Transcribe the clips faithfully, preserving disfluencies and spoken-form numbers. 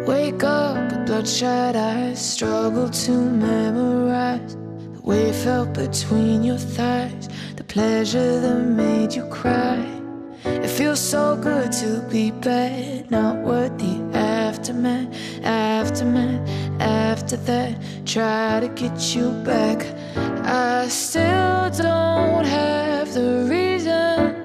Wake up with bloodshot eyes, struggle to memorize the way it felt between your thighs, the pleasure that made you cry. It feels so good to be bad, not worth the aftermath, aftermath, after that. Try to get you back, I still don't have the reason,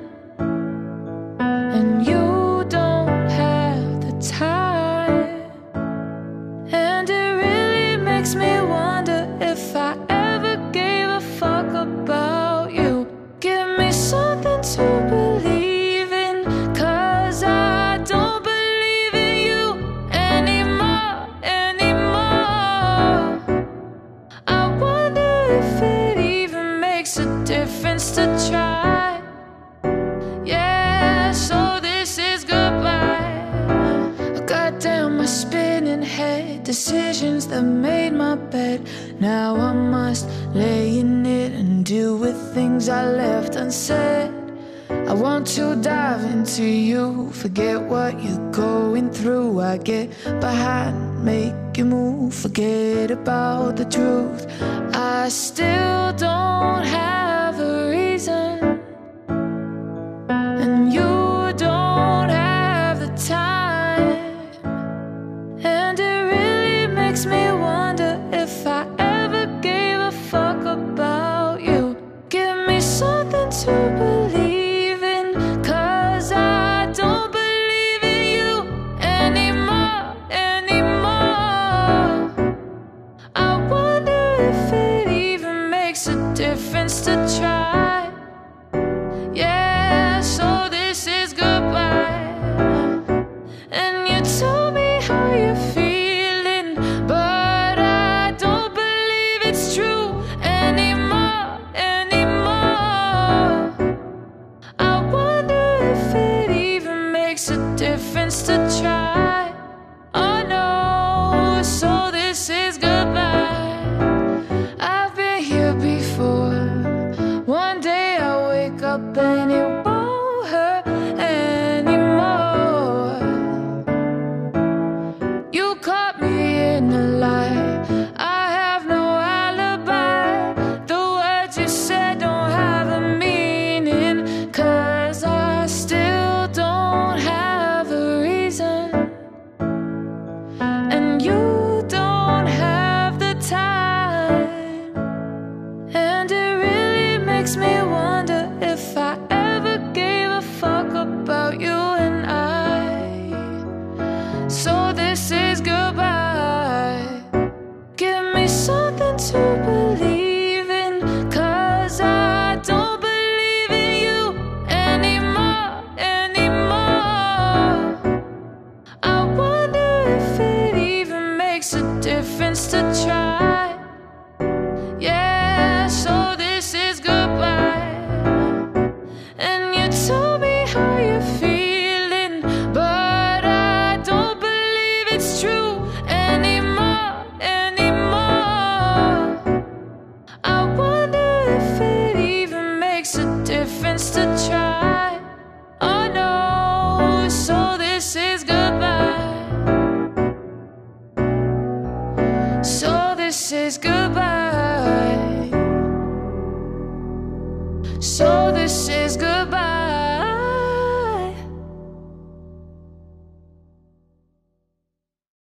and you don't have the time. And it really makes me wonder if I ever gave a fuck about you. Give me something to believe in, 'cause I don't believe in you anymore, anymore. I wonder if it even makes a difference to try. Yeah, so this is goodbye. Goddamn, my spinning head, decisions that made my bed. Now I must lay in it and deal with things I left unsaid. I want to dive into you, forget what you're going through. I get behind, make you move, forget about the truth. I still don't have a reason, and you don't have the time. And it really makes me wonder if I ever gave a fuck about you. Give me something to believe in, 'cause I don't believe in you anymore, anymore. I wonder if it even makes a difference to try. Yeah, so this is goodbye. And you told me how you're feeling, but I don't believe it's true anymore, anymore. I wonder if it even makes a difference to try. Oh no, so this is goodbye. I've been here before. One day I wake up and it won't hurt anymore. You caught me in a lie, I have no alibi. The words you said don't have a meaning, 'cause I still don't have a reason, and you don't have the time. And it really makes me wonder if I ever gave a fuck about you and I. So this is goodbye. Give me something to believe in, 'cause I don't believe in you anymore, anymore. I wonder if it even makes a difference to try. Yeah, so this is goodbye. And you told me how you're feeling, but I don't believe it's true